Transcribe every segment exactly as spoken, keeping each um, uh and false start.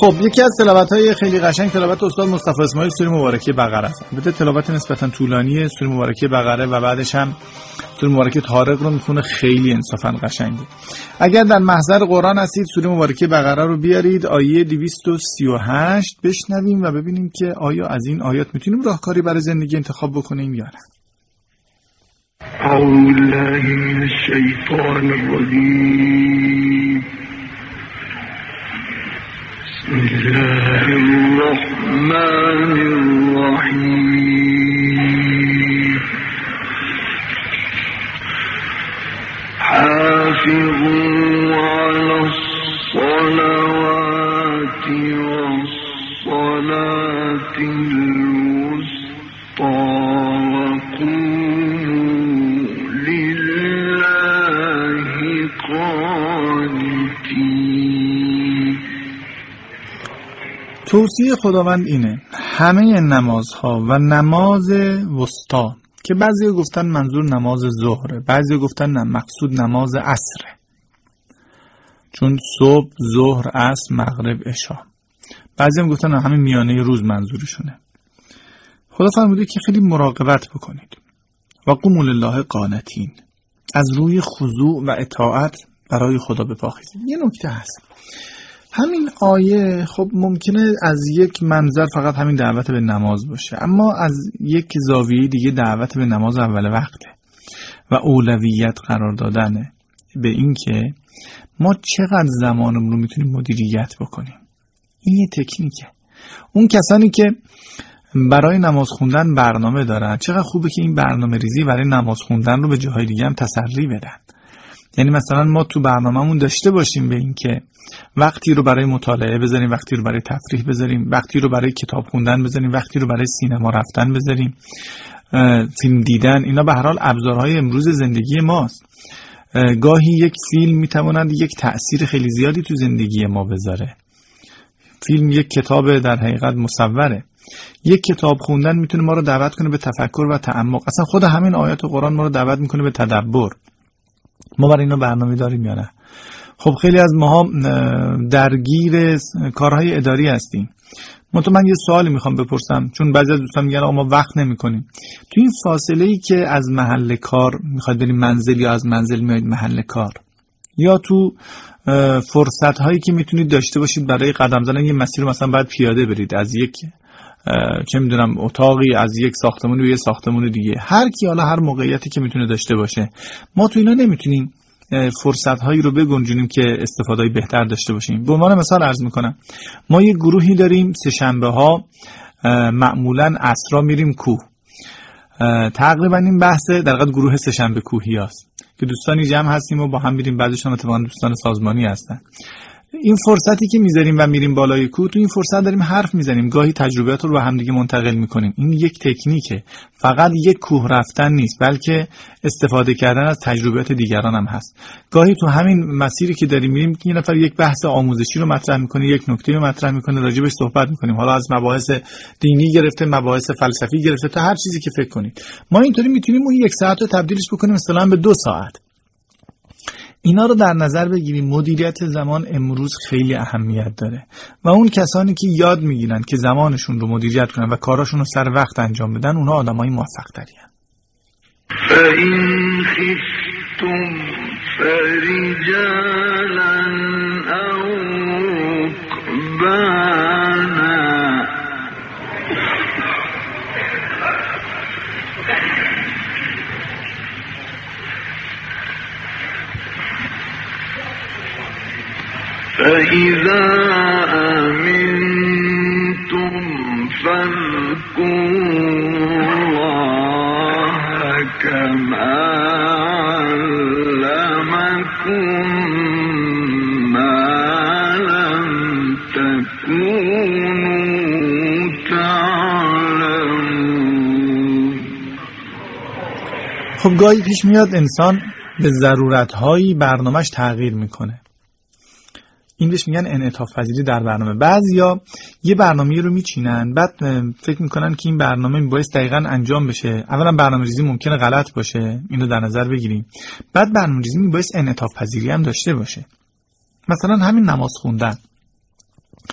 خب یکی از تلاوت‌های خیلی قشنگ تلاوت استاد مصطفی اسماعیل سوره مبارکه بقره است. البته تلاوت نسبتاً طولانیه سوره مبارکه بقره و بعدش هم سوره مبارکه طارق رو میخونه، خیلی انصافاً قشنگه. اگر در محضر قرآن هستید سوره مبارکه بقره رو بیارید، آیه دویست و سی و هشت بشنویم و ببینیم که آیا از این آیات میتونیم راهکاری برای زندگی انتخاب بکنیم یا نه. اعوذ بالله من الشیطان الرجیم. بسم الله الرحمن الرحیم. حافظوا على الصلوات والصلاة الوسطى وقوموا لله قانتين. توصیه خداوند اینه همه نمازها و نماز وسطا که بعضی گفتن منظور نماز ظهره، بعضی گفتن نه مقصود نماز عصره، چون صبح، ظهر، عصر، مغرب، عشا. بعضی هم گفتن همه میانه روز منظورشونه. خدا فرموده که خیلی مراقبت بکنید. و قوموا لله قانتین، از روی خضوع و اطاعت برای خدا بپاخیزید. یه نکته هست، همین آیه خب ممکنه از یک منظر فقط همین دعوت به نماز باشه، اما از یک زاویه دیگه دعوت به نماز اول وقته و اولویت قرار دادنه به این که ما چقدر زمانمون رو میتونیم مدیریت بکنیم. این یه تکنیکه. اون کسانی که برای نماز خوندن برنامه دارن، چقدر خوبه که این برنامه ریزی برای نماز خوندن رو به جاهای دیگه هم تسری بدن. یعنی مثلا ما تو برنامه‌مون داشته باشیم به این که وقتی رو برای مطالعه بذاریم، وقتی رو برای تفریح بذاریم، وقتی رو برای کتاب خوندن بذاریم، وقتی رو برای سینما رفتن بذاریم، فیلم دیدن. اینا به هر حال ابزارهای امروز زندگی ماست. گاهی یک فیلم میتواند یک تأثیر خیلی زیادی تو زندگی ما بذاره. فیلم یک کتاب در حقیقت مصوره. یک کتاب خوندن میتونه ما رو دعوت کنه به تفکر و تعمق. اصلا خود همین آیات قرآن ما رو دعوت میکنه به تدبر. ما برای اینا برنامه داریم یا نه؟ خب خیلی از ماها درگیر کارهای اداری هستیم. منتها من یه سوالی میخوام بپرسم، چون بعضی از دوستان میگن آقا ما وقت نمیکنیم. تو این فاصله ای که از محل کار میخواد بریم منزل یا از منزل میایید محل کار، یا تو فرصت هایی که میتونید داشته باشید برای قدم زدن یه مسیر رو مثلا باید پیاده برید از یک چه میدونم اتاقی، از یک ساختمون به یه ساختمون دیگه، هر کی حالا هر موقعیتی که میتونه داشته باشه، ما تو اینا نمیتونیم فرصت هایی رو بگنجونیم که استفاده بهتر داشته باشیم. به عنوان مثال عرض میکنم، ما یه گروهی داریم سه شنبه ها معمولا عصرا میریم کوه. تقریبا این بحث در واقع گروه سه شنبه کوهی هست که دوستانی جمع هستیم و با هم میریم، بعضیشون اتفاقا دوستان سازمانی هستن. این فرصتی که میذاریم و میریم بالای کوه، تو این فرصت داریم حرف میزنیم، گاهی تجربیات رو با هم دیگه منتقل میکنیم. این یک تکنیکه، فقط یک کوه رفتن نیست، بلکه استفاده کردن از تجربیات دیگران هم هست. گاهی تو همین مسیری که داریم میریم یه نفر یک بحث آموزشی رو مطرح میکنه، یک نکته رو مطرح میکنه، راجبش صحبت میکنیم، حالا از مباحث دینی گرفته، مباحث فلسفی گرفته تا هر چیزی که فکر کنید. ما اینطوری میتونیم اون یک ساعت رو تبدیلش بکنیم مثلا به دو ساعت. اینا رو در نظر بگیریم. مدیریت زمان امروز خیلی اهمیت داره و اون کسانی که یاد میگیرن که زمانشون رو مدیریت کنن و کاراشون رو سر وقت انجام بدن، اونها آدمای موفق تری هستن. فَإِنْ خِفْتُمْ فَرِجَالًا أَوْ رُكْبَانًا فَإِذَا أَمِنْتُمْ فَاذْكُرُوا اللَّهَ كَمَا عَلَّمَكُمْ مَا لَمْ تَكُونُوا تَعْلَمُونَ. خب گاهی پیش میاد انسان به ضرورت‌هایی برنامه‌اش تغییر میکنه. این بهش میگن انعطاف پذیری در برنامه. بعضیا یه برنامه‌ای رو میچینن، بعد فکر میکنن که این برنامه میبایست دقیقاً انجام بشه. اولا برنامه‌ریزی ممکنه غلط باشه، اینو در نظر بگیریم. بعد برنامه‌ریزی میبایست انعطاف پذیری هم داشته باشه. مثلا همین نماز خوندن.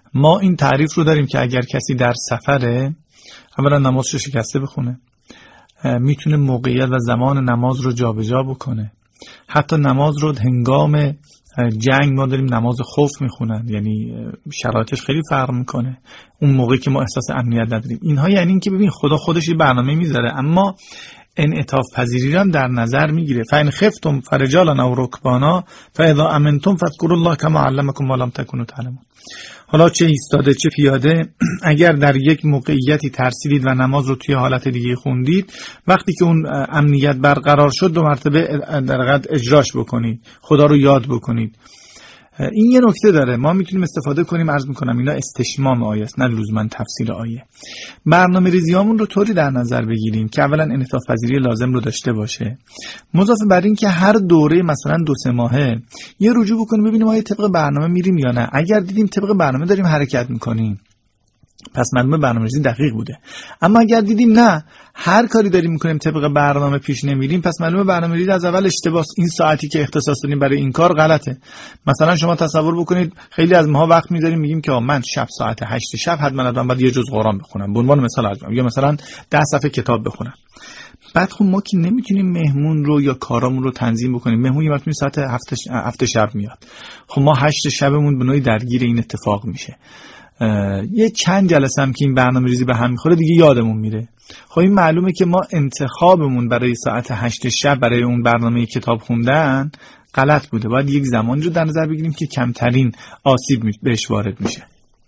ما این تعریف رو داریم که اگر کسی در سفره، اولا نمازش رو شکسته بخونه، میتونه موقعیت و زمان نماز رو جابجا بکنه. حتی نماز رو هنگام جنگ ما داریم نماز خوف میخونن، یعنی شرایطش خیلی فرق میکنه اون موقعی که ما احساس امنیت نداریم. اینها یعنی این که ببین خدا خودش یه برنامه میذاره، اما انعطاف پذیری رو هم در نظر میگیره. فإن خفتم فرجالا او رکبانا فاذا امنتم فاذكروا الله كما علمكم ما لم تكونوا تعلمون. حالا چه ایستاده چه پیاده، اگر در یک موقعیتی ترسیدید و نماز رو توی حالت دیگه خوندید، وقتی که اون امنیت برقرار شد دو مرتبه در حقیقت اجراش بکنید، خدا رو یاد بکنید. این یه نکته داره، ما میتونیم استفاده کنیم. عرض میکنم اینا استشمام آیه است، نه لزوما تفسیر آیه. برنامه ریزیامون رو طوری در نظر بگیریم که اولا انعطاف پذیری لازم رو داشته باشه، مضافه بر این که هر دوره مثلا دو سه ماهه یه رجوع بکنیم ببینیم آیا طبق برنامه میریم یا نه. اگر دیدیم طبق برنامه داریم حرکت میکنیم پس معلومه برنامه‌ریزی دقیق بوده. اما اگر دیدیم نه هر کاری داریم میکنیم طبق برنامه پیش نمیریم، پس معلومه برنامه‌ریزی از اول اشتباهه. این ساعتی که اختصاص دادیم برای این کار غلطه. مثلا شما تصور بکنید خیلی از ماها وقت میذاریم میگیم که من شب ساعت هشت شب حتما حتما باید یه جزء قرآن بخونم، به عنوان مثال عرض می‌کنم، یا مثلا ده صفحه کتاب بخونم. بعد خب ما که نمیتونیم مهمون رو یا کارامون رو تنظیم بکنیم. مهمون یه وقت ساعت هفت شب میاد، خب ما هشت شبمون به نوعی درگیر این اتفاق میشه. یه چند جلسه هم که این برنامه ریزی به هم میخوره دیگه یادمون میره. خب این معلومه که ما انتخابمون برای ساعت هشت شب برای اون برنامه کتاب خوندن غلط بوده. باید یک زمانی رو در نظر بگیریم که کمترین آسیب بهش وارد میشه.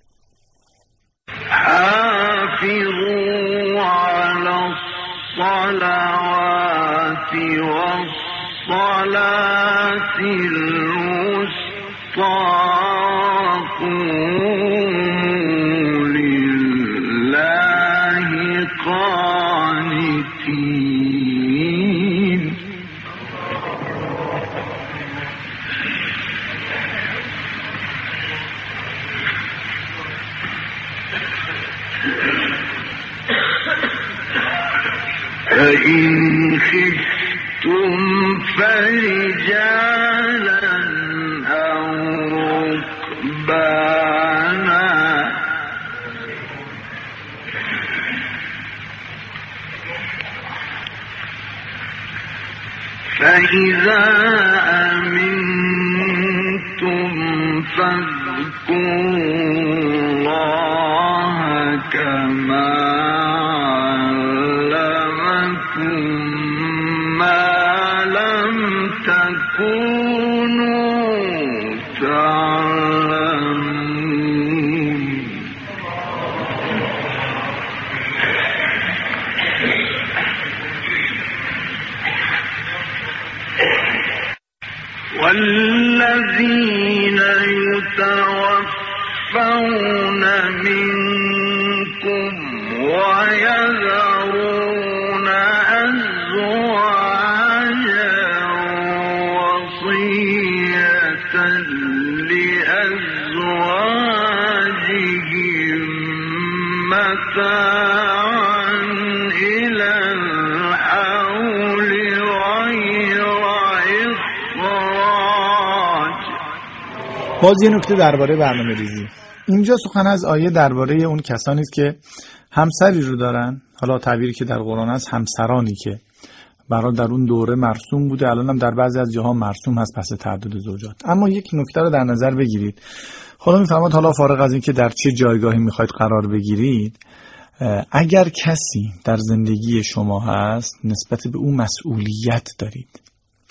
حافظوا علی الصلوات والصلاة الوسطى قانتين. فإن خفتم فرجالا أو ركبانا فإذا أمنتم فاذكروا الله كما علمكم ما لم تكونوا تعلمون. والذين يتوفون منكم ويذرون أزواجا وصية لأزواجهم متاعا إلى الحول غير باز یه نکته درباره برنامه ریزی. اینجا سخن از آیه درباره اون کسانی است که همسری رو دارن، حالا تعبیری که در قرآن است همسرانی که برای در اون دوره مرسوم بوده، الان هم در بعضی از جاها مرسوم هست پس تعدد زوجات. اما یک نکته رو در نظر بگیرید. خدا میفرماد حالا فارغ از این که در چه جایگاهی میخواید قرار بگیرید، اگر کسی در زندگی شما هست نسبت به اون مسئولیت دارید.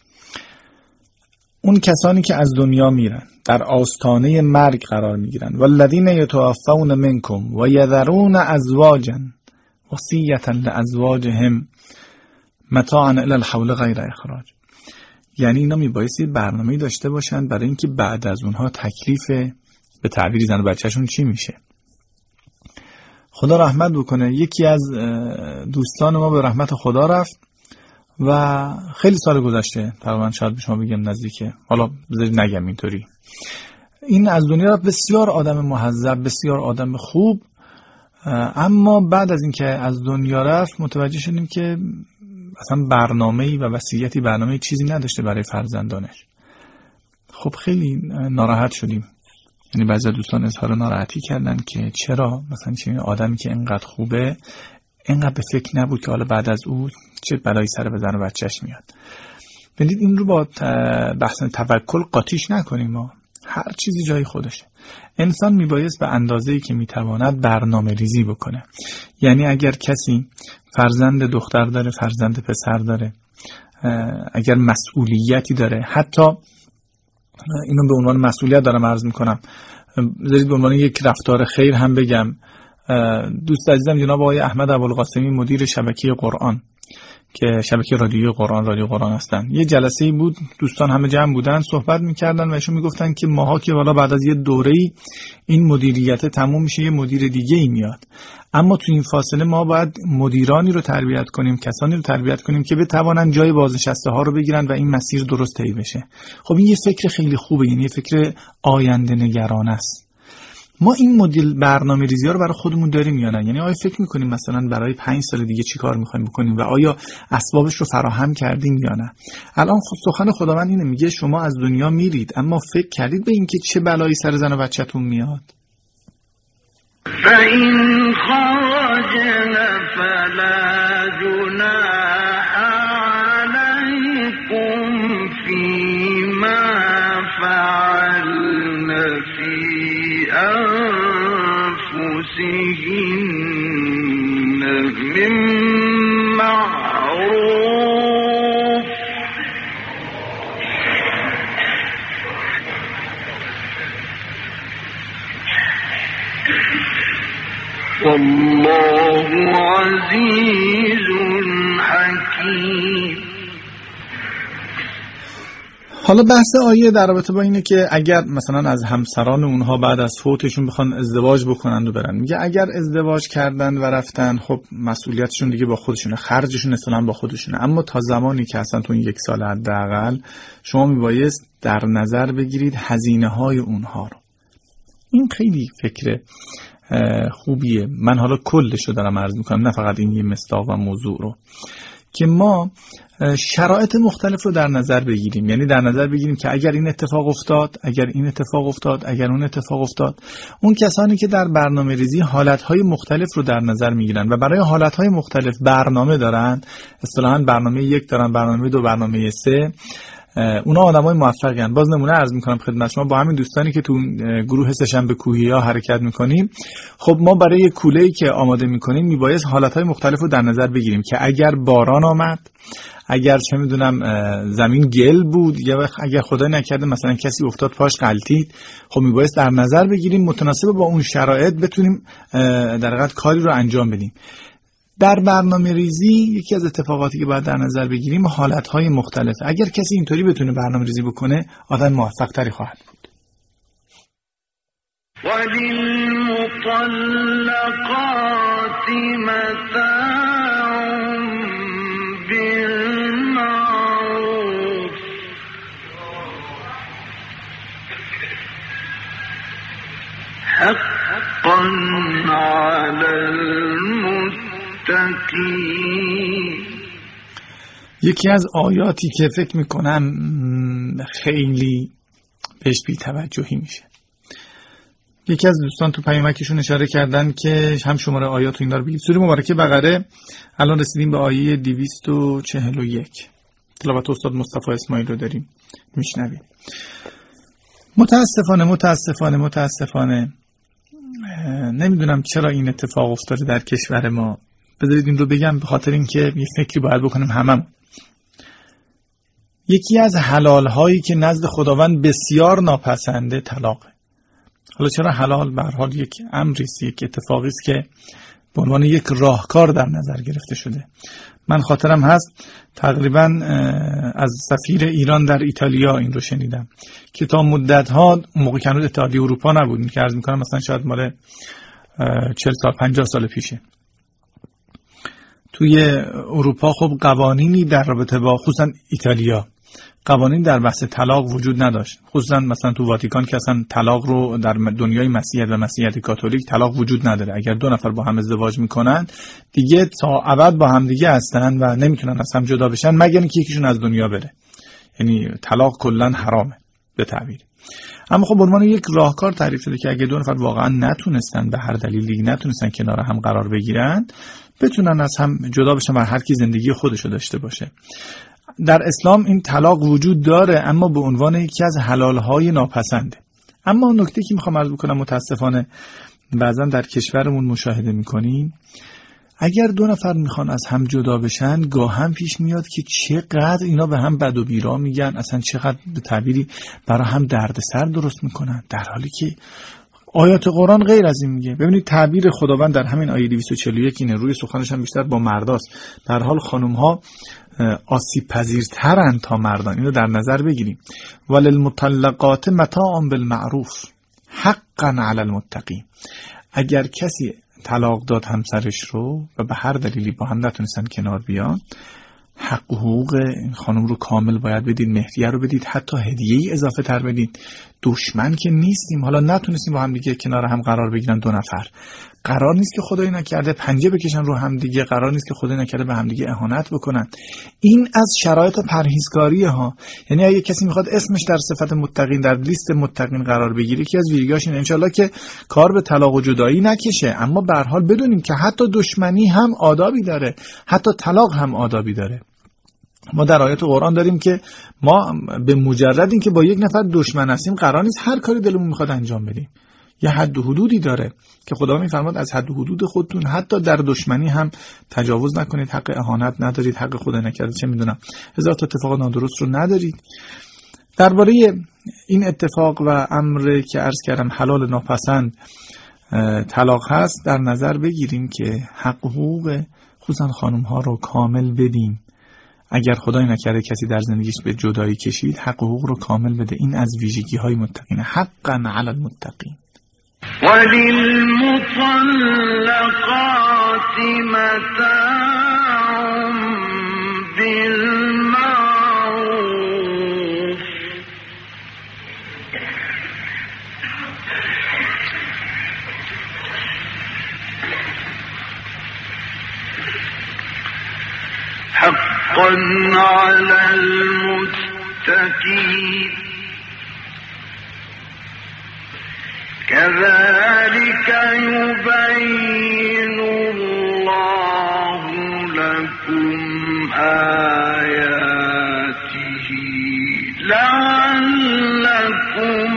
اون کسانی که از دنیا میرن در آستانه مرگ قرار میگیرن، والذین یتوفون منکم و یذرون ازواجا وصیة لازواجهم متاعا الی الحول غیر اخراج. یعنی اینا میبایستی برنامه‌ای داشته باشن برای اینکه بعد از اونها تکلیف به تعبیری زن و بچه‌شون چی میشه. خدا رحمت بکنه، یکی از دوستان ما به رحمت خدا رفت و خیلی سال گذشته، تقریبا شاید به شما بگم نزدیکه، حالا بذارید نگم اینطوری، این از دنیا رفت. بسیار آدم مهذب، بسیار آدم خوب، اما بعد از اینکه از دنیا رفت متوجه شدیم که اصلا برنامه‌ای و وصیتی برنامه‌ای چیزی نداشته برای فرزندانش. خب خیلی ناراحت شدیم. یعنی بعضی دوستان اظهار ناراحتی کردن که چرا مثلا چنین آدمی که اینقدر خوبه اینقدر به فکر نبود که حالا بعد از او چه بلایی سر بزنه و بچه‌ش میاد. ببینید این رو با بحث توکل قاطیش نکنیم. ما هر چیزی جای خودشه. انسان میبایست به اندازه‌ای که میتواند برنامه ریزی بکنه. یعنی اگر کسی فرزند دختر داره، فرزند پسر داره، اگر مسئولیتی داره، حتی اینو به عنوان مسئولیت دارم عرض میکنم، بذارید به عنوان یک رفتار خیر هم بگم. دوست عزیزم جناب آقای احمد ابوالقاسمی مدیر شبکه قرآن که شبکه رادیوی قرآن رادیو قرآن هستن، یه جلسه‌ای بود، دوستان همه جمع بودن صحبت میکردن و ایشون میگفتن که ماها که والا بعد از یه دوره‌ای این مدیریت تموم میشه، یه مدیر دیگه ای میاد، اما تو این فاصله ما باید مدیرانی رو تربیت کنیم، کسانی رو تربیت کنیم که بتوانن جای بازنشسته ها رو بگیرن و این مسیر درست طی بشه. خب این یه فکر خیلی خوبه، یعنی یه فکر آینده نگرانه است. ما این مدل برنامه ریزی ها رو برای خودمون داریم یا نه؟ یعنی آیا فکر میکنیم مثلا برای پنج سال دیگه چی کار میخوایم بکنیم و آیا اسبابش رو فراهم کردیم یا نه؟ الان سخن خداوند اینه، میگه شما از دنیا میرید، اما فکر کردید به اینکه چه بلایی سر زن و بچه‌تون میاد؟ فَإِنْ خَرَجْنَ فَلَا جُنَاحَ عَلَيْكُمْ فِيمَا فَعَلْنَ فِي أَنفُسِهِنَّ مِن مَّعْرُوفٍ والله عزیز حکیم. حالا بحث آیه در رابطه با اینه که اگر مثلا از همسران اونها بعد از فوتشون بخوان ازدواج بکنن و برن، میگه اگر ازدواج کردن و رفتن، خب مسئولیتشون دیگه با خودشونه، خرجشون اصلا با خودشونه، اما تا زمانی که اصلا تو این یک سال حداقل شما میبایست در نظر بگیرید هزینه های اونها رو. این خیلی فکره خوبیه. من حالا کلش رو دارم عرض میکنم، نه فقط این یه مصداق و موضوع رو، که ما شرایط مختلف رو در نظر بگیریم. یعنی در نظر بگیریم که اگر این اتفاق افتاد، اگر این اتفاق افتاد، اگر اون اتفاق افتاد. اون کسانی که در برنامه ریزی حالتهای مختلف رو در نظر میگیرن و برای حالتهای مختلف برنامه دارن، اصطلاحاً برنامه یک دارن، برنامه دو، برنامه سه، اونا آدمای موفقی ان. باز نمونه عرض میکنم خدمت شما، با همین دوستانی که تو گروه سه‌شنبه کوهی‌ها حرکت میکنیم، خب ما برای کوله‌ای که آماده میکنیم میبایست حالتهای مختلف رو در نظر بگیریم که اگر باران آمد، اگر چه میدونم زمین گل بود، یا اگر خدا نکرده مثلا کسی افتاد پاش غلطید، خب میبایست در نظر بگیریم متناسب با اون شرایط بتونیم در حقیقت کاری رو انجام بدیم. در برنامه ریزی یکی از اتفاقاتی که باید در نظر بگیریم حالتهای مختلف. اگر کسی اینطوری بتونه برنامه ریزی بکنه، آدم موفق تری خواهد بود. وَلِلْمُطَلَّقَاتِ مَتَاعٌ بِالْمَعْرُوفِ حَقًّا عَلَى الْمُتَّقِينَ. یکی از آیاتی که فکر میکنم خیلی بهش بی توجهی میشه، یکی از دوستان تو پیامکشون اشاره کردن که هم شماره آیات و اینا رو بگید. سوره مبارکه بقره، الان رسیدیم به آیه دویست و چهل و یک. تلاوت استاد مصطفی اسماعیل رو داریم میشنویم. متاسفانه متاسفانه متاسفانه نمیدونم چرا این اتفاق افتاده در کشور ما. بذارید این رو بگم به خاطر اینکه یه فکری باید بکنیم هممون. یکی از حلال هایی که نزد خداوند بسیار ناپسنده طلاقه. حالا چرا حلال؟ به هر حال یک امری است، یک اتفاقی است که به عنوان یک راهکار در نظر گرفته شده. من خاطرم هست تقریبا از سفیر ایران در ایتالیا این رو شنیدم که تا مدت‌ها، موقع که هنوز اتحادیه اروپا نبود، که عرض می‌کنم مثلا شاید مال چهل سال پنجاه سال پیشه، توی اروپا خب قوانینی در رابطه با خصوصا ایتالیا قوانین در بحث طلاق وجود نداشت. خصوصا مثلا تو واتیکان که اصلا طلاق رو در دنیای مسیحیت و مسیحیت کاتولیک طلاق وجود نداره. اگر دو نفر با هم ازدواج میکنن دیگه تا ابد با هم دیگه هستن و نمیتونن از هم جدا بشن مگر اینکه یکیشون از دنیا بره. یعنی طلاق کلا حرامه به تعبیر. اما خب به عنوان یک راهکار تعریف شده که اگه دو نفر واقعا نتونستن به هر دلیلی نتونستن کنار هم قرار بگیرن، بتونن از هم جدا بشن و هر کی زندگی خودشو داشته باشه. در اسلام این طلاق وجود داره، اما به عنوان یکی از حلالهای ناپسنده. اما نکته که میخوام عرض بکنم، متاسفانه بعضا در کشورمون مشاهده میکنیم اگر دو نفر میخوان از هم جدا بشن، گاه هم پیش میاد که چقدر اینا به هم بد و بیرا میگن، اصلا چقدر به تعبیری برای هم دردسر درست میکنن، در حالی که آیات قرآن غیر از این میگه. ببینید تعبیر خداوند در همین آیه دویست و چهل و یک اینه، روی سخنش هم بیشتر با مرداست. در حال خانم ها آسیب پذیرترن تا مردان، اینو در نظر بگیریم. وللمطلقات متاع بالمعروف حقا علی المتقین. اگر کسی طلاق داد همسرش رو و به هر دلیلی با هم نتونستن کنار بیان، حق و حقوق این خانم رو کامل باید بدید، مهریه رو بدید، حتی هدیه‌ای اضافه تر بدید. دشمن که نیستیم، حالا نتونستیم با هم دیگه کنار هم قرار بگیرن دو نفر، قرار نیست که خدایی نکرده پنجه بکشن رو هم دیگه، قرار نیست که خدایی نکرده به هم دیگه اهانت بکنن. این از شرایط پرهیزکاری ها. یعنی اگه کسی میخواد اسمش در صفت متقین در لیست متقین قرار بگیره، یکی از ویژگی‌هاش اینه ان شاءالله که کار به طلاق و جدایی نکشه، اما به هر حال بدونیم که حتی دشمنی هم آدابی داره، حتی طلاق هم آدابی داره. ما در آیات قرآن داریم که ما به مجرد این که با یک نفر دشمن هستیم قرار نیست هر کاری دلمون میخواد انجام بدیم. یه حد و حدودی داره که خدا میفرماد از حد و حدود خودتون حتی در دشمنی هم تجاوز نکنید، حق اهانت ندارید، حق خدا نکرده چه میدونم هزار تا اتفاق نادرست رو ندارید. درباره این اتفاق و امر که عرض کردم حلال ناپسند طلاق هست، در نظر بگیریم که حق و حقوق خصوصا خانم ها رو کامل بدیم. اگر خدای نکرده کسی در زندگیش به جدایی کشید، حق و حقوق رو کامل بده. این از ویژگی های متقین، حقا علی المتقین. وللمطلقات متاع بالمعروف حقا على المتقين كذلك يبين الله لكم آياته لعلكم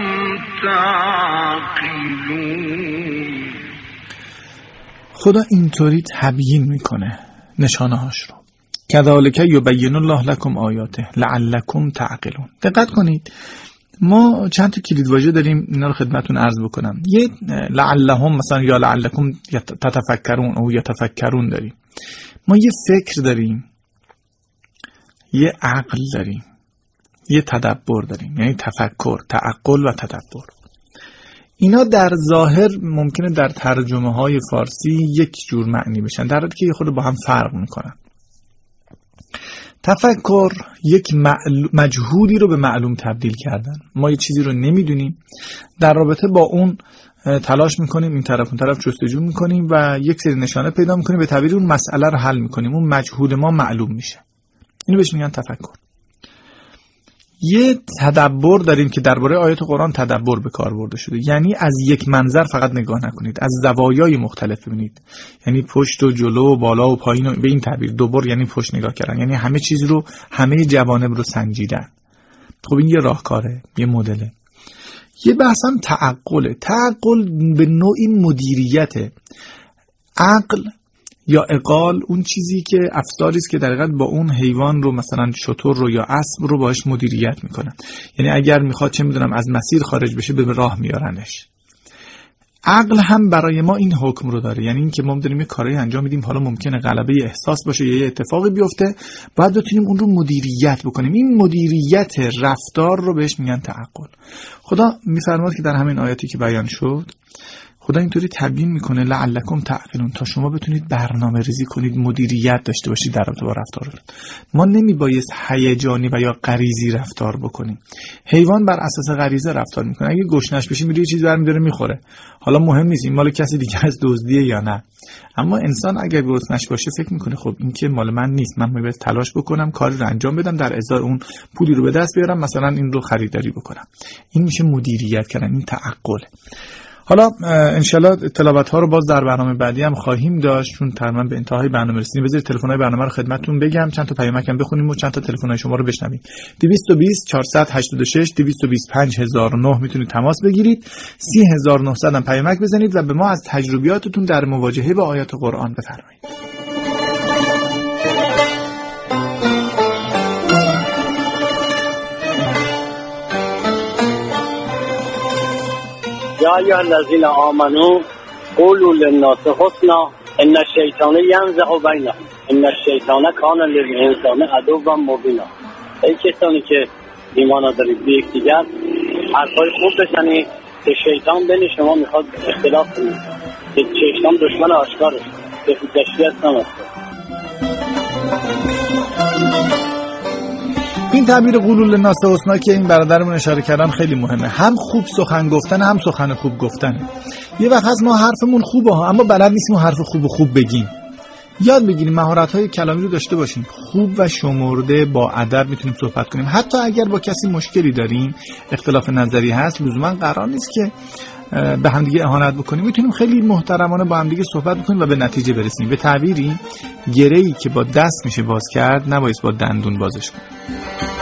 تعقلون. خدا اینطوری تبیین میکنه نشانه هاش رو. کذالک یبین الله لکم آیاته لعلکم تعقلون. دقت کنید، ما چند تا کلید واژه داریم، اینا رو خدمتتون عرض بکنم. یه لعلهم مثلا یا لعلکم تتفکرون او یتفکرون داریم. ما یه فکر داریم، یه عقل داریم، یه تدبر داریم، یعنی تفکر، تعقل و تدبر. اینا در ظاهر ممکنه در ترجمه های فارسی یک جور معنی بشن، در حالی که یه خود با هم فرق میکنن. تفکر یک مجهولی رو به معلوم تبدیل کردن. ما یه چیزی رو نمیدونیم، در رابطه با اون تلاش میکنیم، این طرف اون طرف جستجو میکنیم و یک سری نشانه پیدا میکنیم، به تعبیر اون مسئله رو حل میکنیم، اون مجهول ما معلوم میشه. اینو بهش میگن تفکر. یه تدبر داریم که درباره آیات قرآن تدبر به کار برده شده، یعنی از یک منظر فقط نگاه نکنید، از زوایای مختلف ببینید، یعنی پشت و جلو و بالا و پایین و به این تعبیر دوبار یعنی پشت نگاه کردن، یعنی همه چیز رو، همه جوانب رو سنجیدن. خب این یه راهکاره، یه مدله. یه بحث هم تعقله. تعقل به نوعی مدیریته. عقل یا عقال اون چیزی که افساری است که در حقیقت با اون حیوان رو، مثلا شتر رو یا اسب رو باهاش مدیریت میکنن. یعنی اگر میخواد چه میدونم از مسیر خارج بشه به راه میارنش. عقل هم برای ما این حکم رو داره، یعنی این که ما داریم یه کاری انجام میدیم، حالا ممکنه غلبه احساس باشه یا یه اتفاقی بیفته، باید بتونیم اون رو مدیریت بکنیم. این مدیریت رفتار رو بهش میگن تعقل. خدا میفرماد که در همین آیاتی که بیان شد، خدا اینطوری تبیین میکنه لعلکم تعقلون، تا شما بتونید برنامه ریزی کنید، مدیریت داشته باشید در رابطه با رفتارتون. ما نمیبایست هیجانی و یا غریزی رفتار بکنیم. حیوان بر اساس غریزه رفتار میکنه. اگه گشنش بشی میره یه چیز برمی‌داره میخوره، حالا مهم نیست این مال کسی دیگه از دزدیه یا نه. اما انسان اگر گرسنش باشه فکر میکنه خب این که مال من نیست، من باید تلاش بکنم کاری رو انجام بدم، در ازای اون پولی رو به دست بیارم، مثلا این رو خریداری بکنم. این میشه مدیریت کردن، این تعقله. حالا انشالله تلاوت ها رو باز در برنامه بعدی هم خواهیم داشت، چون تقریبا به انتهای برنامه رسیدیم. بذارید تلفن‌های برنامه رو خدمتتون بگم، چند تا پیامک هم بخونیم و چند تا تلفن‌های شما رو بشنویم. دویست و بیست چهارصد و هشتاد و شش دویست و بیست پنج هزار و نه میتونید تماس بگیرید. سی هزار و نهصد هم پیامک بزنید و به ما از تجربیاتتون در مواجهه با آیات قرآن بفرمایید. یا ایها الذین آمنوا قولوا للناس حسنا ان الشیطان ینزغ بینهم ان الشیطان کان للانسان عدوا مبینا. ای کسانی که ایمان دارید به یکدیگر حرفای خوب بزنید که شیطان بین شما میخواد اختلاف کنه، که شیطان دشمن آشکاره، به تشریعات نمسته. این تعبیر قولوا للناس حسنا که این برادرمون اشاره کردن خیلی مهمه. هم خوب سخن گفتن، هم سخن خوب گفتن. یه وقت هست ما حرفمون خوبه ها، اما بلد نیستیم حرف خوب و خوب بگیم. یاد بگیریم، مهارت‌های کلامی رو داشته باشیم، خوب و شمرده با ادب میتونیم صحبت کنیم. حتی اگر با کسی مشکلی داریم، اختلاف نظری هست، لزوما قرار نیست که به همدیگه اهانت بکنیم. میتونیم خیلی محترمانه با همدیگه صحبت بکنیم و به نتیجه برسیم. به تعبیری گره‌ای که با دست میشه باز کرد، نباید با دندون بازش کنیم.